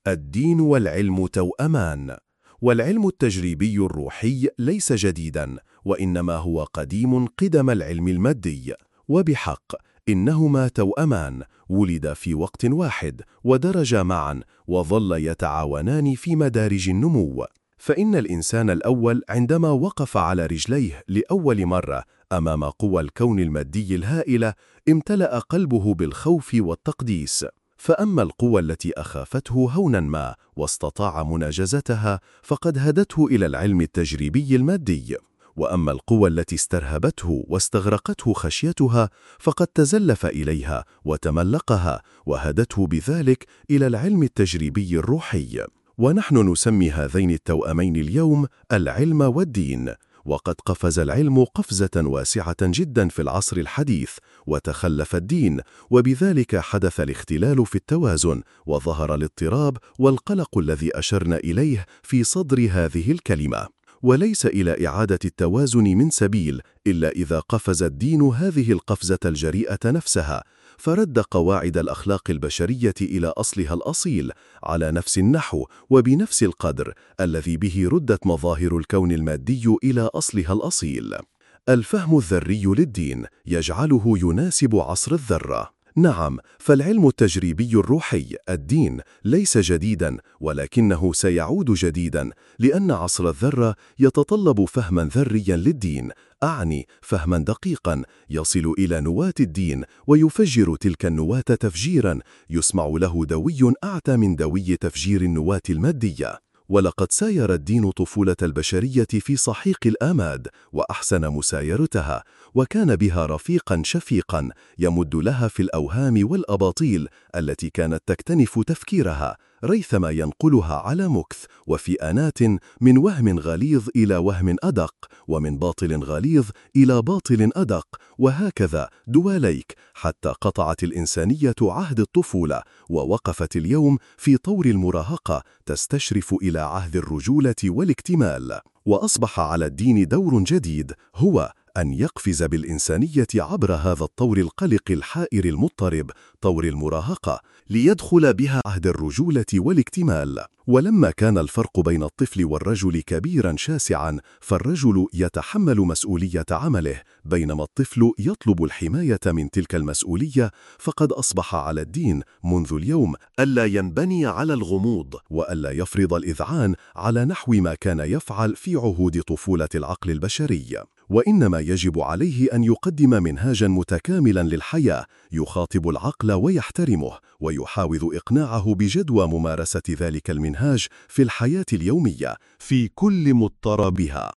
الدين والعلم توأمان. والعلم التجريبي الروحي ليس جديداً، وإنما هو قديم قدم العلم المادي. وبحق إنهما توأمان، ولدا في وقت واحد ودرجا معا وظل يتعاونان في مدارج النمو. فإن الإنسان الأول عندما وقف على رجليه لأول مرة أمام قوى الكون المادي الهائلة امتلأ قلبه بالخوف والتقديس. فأما القوى التي أخافته هونا ما واستطاع مناجزتها فقد هدته إلى العلم التجريبي المادي. وأما القوى التي استرهبته واستغرقته خشيتها فقد تزلف إليها وتملقها وهدته بذلك إلى العلم التجريبي الروحي. ونحن نسمي هذين التوأمين اليوم العلم والدين. وقد قفز العلم قفزة واسعة جدا في العصر الحديث، وتخلف الدين، وبذلك حدث الاختلال في التوازن، وظهر الاضطراب والقلق الذي أشرنا إليه في صدر هذه الكلمة. وليس إلى إعادة التوازن من سبيل إلا إذا قفز الدين هذه القفزة الجريئة نفسها، فرد قواعد الأخلاق البشرية إلى أصلها الأصيل على نفس النحو وبنفس القدر الذي به ردت مظاهر الكون المادي إلى أصلها الأصيل. الفهم الذري للدين يجعله يناسب عصر الذرة. نعم، فالعلم التجريبي الروحي الدين ليس جديداً، ولكنه سيعود جديداً، لأن عصر الذرة يتطلب فهماً ذرياً للدين، أعني فهماً دقيقاً يصل إلى نواة الدين ويفجر تلك النواة تفجيراً يسمع له دوي أعتى من دوي تفجير النواة المادية. ولقد ساير الدين طفولة البشرية في صحيق الآماد وأحسن مسايرتها، وكان بها رفيقا شفيقا يمد لها في الأوهام والأباطيل التي كانت تكتنف تفكيرها، ريثما ينقلها على مكث وفي أنات من وهم غليظ إلى وهم أدق، ومن باطل غليظ إلى باطل أدق، وهكذا دواليك، حتى قطعت الإنسانية عهد الطفولة ووقفت اليوم في طور المراهقة تستشرف إلى عهد الرجولة والاكتمال. وأصبح على الدين دور جديد، هو أن يقفز بالإنسانية عبر هذا الطور القلق الحائر المضطرب، طور المراهقة، ليدخل بها عهد الرجولة والاكتمال. ولما كان الفرق بين الطفل والرجل كبيرا شاسعا، فالرجل يتحمل مسؤولية عمله بينما الطفل يطلب الحماية من تلك المسؤولية، فقد أصبح على الدين منذ اليوم ألا ينبني على الغموض وألا يفرض الإذعان على نحو ما كان يفعل في عهود طفولة العقل البشري، وإنما يجب عليه أن يقدم منهاجا متكاملا للحياة يخاطب العقل ويحترمه ويحاول إقناعه بجدوى ممارسة ذلك المنهاج في الحياة اليومية في كل مضطربها.